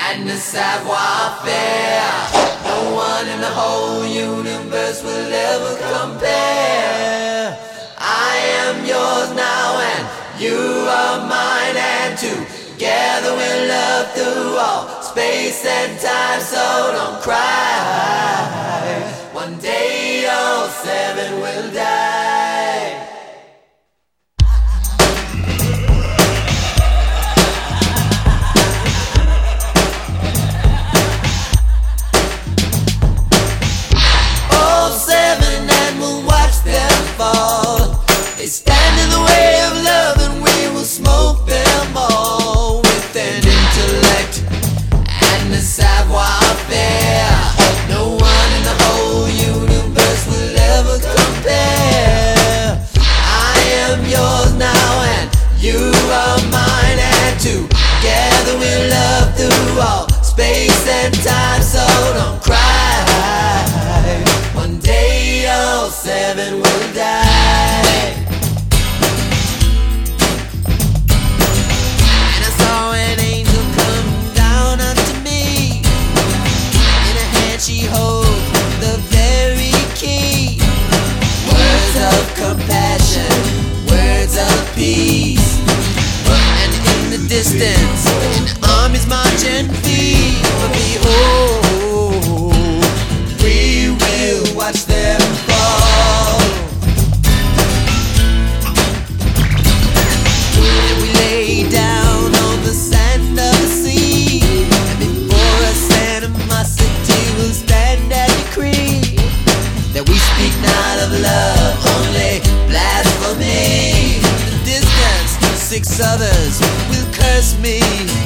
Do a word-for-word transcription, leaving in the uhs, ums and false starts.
and the savoir-faire. No one in the whole universe will ever compare. I am yours now and you are mine, and together we'll love through all space and time. So don't cry, one day all seven will die. All seven and we'll watch them fall. They stand in the way of love and we will smoke them all. With an intellect and a savoir-faire, no one in the whole universe will ever compare. I am yours now and you are mine, and together we'll love through all space and time. So don't cry, one day all seven will die. And I saw an angel come down unto me. In her hand she holds the very key. Words of compassion, words of peace. And in the distance an army's marching feet. But behold, we will watch them fall. And we lay down on the sand of the sea, and before us animosity will stand and decree that we speak not of love, only blasphemy. In the distance, six others will curse me.